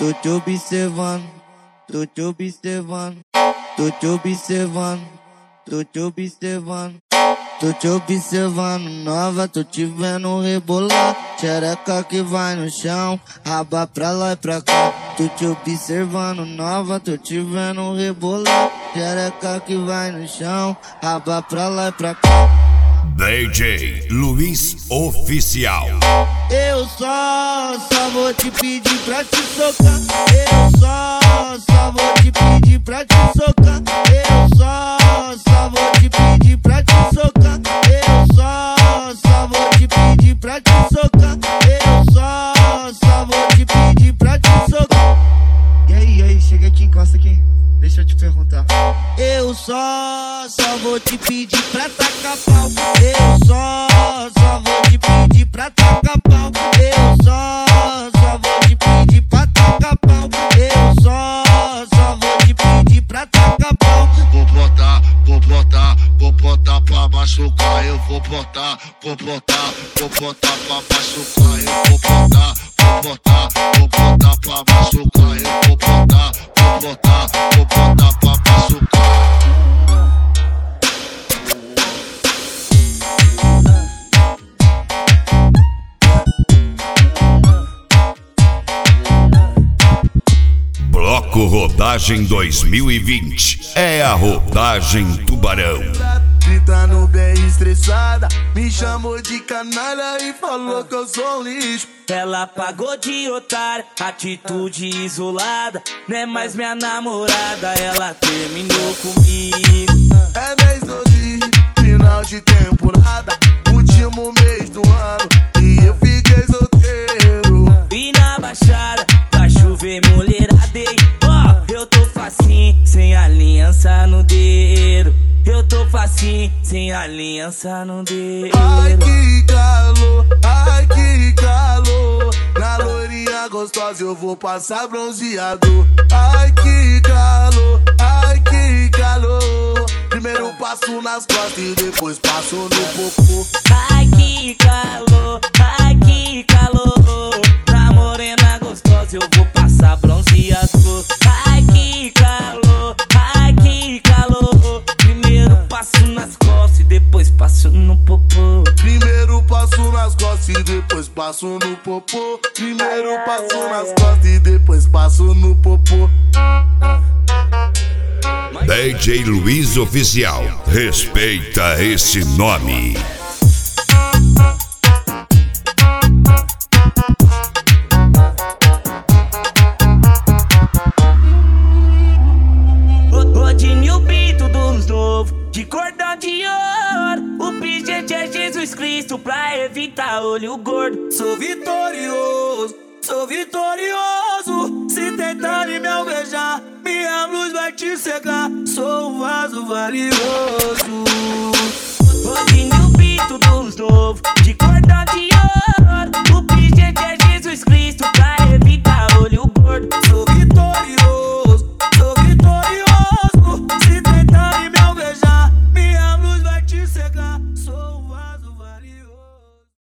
tô te observando, tô te observando, tô te observando, tô te observando. Tô te observando, nova, tô te vendo rebolar. Xereca que vai no chão, raba pra lá e pra cá. Tô te observando, nova, tô te vendo rebolar. Xereca que vai no chão, raba pra lá e pra cá. DJ Luiz Oficial. Eu só vou te pedir pra te socar. Eu só vou te pedir pra te socar. Eu só vou te pedir pra te socar. Eu só vou te pedir pra te socar. Eu só vou te pedir pra te socar. E aí, chega aqui, encosta aqui. Deixa eu te perguntar. Eu só vou te pedir pra tacar pau. Eu só vou te pedir pra tacar pau. Eu só vou te pedir pra tacar pau. Eu só vou te pedir pra tacar pau. Vou botar pra machucar. Eu vou botar pra machucar. Eu vou botar pra machucar. Eu vou botar pra machucar. Bloco Rodagem 2020 é a Rodagem Tubarão. Gritando bem estressada, me chamou de canalha e falou que eu sou um lixo. Ela pagou de otária, atitude isolada. Não é mais minha namorada, ela terminou comigo. É mês 12, final de temporada, último mês do ano e eu fiquei solteiro. E na baixada, pra chover mulheradei. Ó, eu tô facinho, sem aliança no dedo. Eu tô facinho, sem aliança no dedo. Ai que calor, na loirinha gostosa eu vou passar bronzeado. Ai que calor, primeiro passo nas costas e depois passo no popô. Ai que calor, na morena gostosa eu vou passar bronzeado. Ai que calor, primeiro passo nas costas e depois passo no popô. Primeiro passo nas costas e depois passo no popô. Primeiro passo nas costas e depois passo no popô. DJ Luiz Oficial, respeita esse nome. Rodinho Pinto dos Novos, de cordão de ouro. O pingente é Jesus Cristo pra evitar olho gordo. Sou vitorioso. Se tentarem me alvejar, minha luz vai te cegar. Sou um vaso valioso. Rodinho Pinto dos Novos, de cordão de